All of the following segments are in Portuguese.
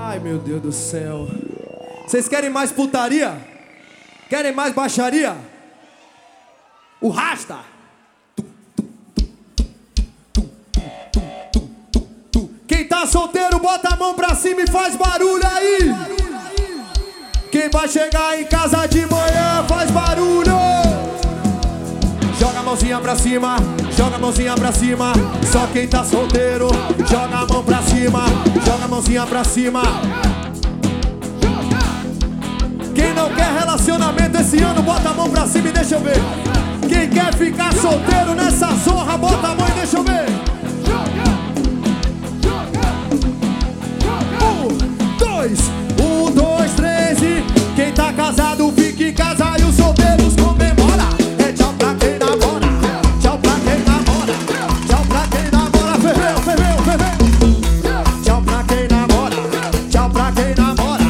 Ai, meu Deus do céu. Vocês querem mais putaria? Querem mais baixaria? O rasta. Quem tá solteiro, bota a mão pra cima e faz barulho aí. Quem vai chegar em casa de manhã, faz barulho. Joga a mãozinha pra cima, joga a mãozinha pra cima. Só quem tá solteiro, joga a mão pra cima, joga a mãozinha pra cima. Quem não quer relacionamento esse ano, bota a mão pra cima e deixa eu ver. Quem quer ficar solteiro nessa zorra, bota a mão e deixa eu ver. 1, 2, 3 e quem tá casado fica em casa e os solteiros comemora. É tchau pra quem namora, tchau pra quem namora, tchau pra quem namora. Ferveu, ferveu, ferveu. Tchau pra quem namora, tchau pra quem namora.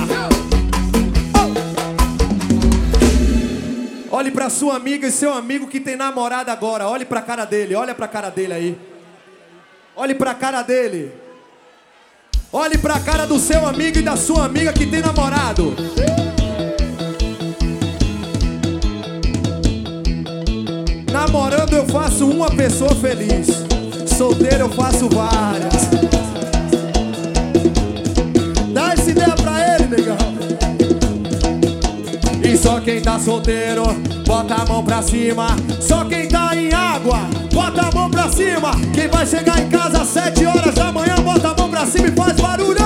Oh. Olhe pra sua amiga e seu amigo que tem namorada agora. Olhe pra cara dele, olha pra cara dele aí. Olhe pra cara dele. Olhe pra cara do seu amigo e da sua amiga que tem namorado. Namorando eu faço uma pessoa feliz. Solteiro eu faço várias. Dá essa ideia pra ele, negão. E só quem tá solteiro, bota a mão pra cima. Só quem tá em água, bota a mão pra cima. Quem vai chegar em casa às 7 horas da manhã, bota a mão pra cima e faz barulho.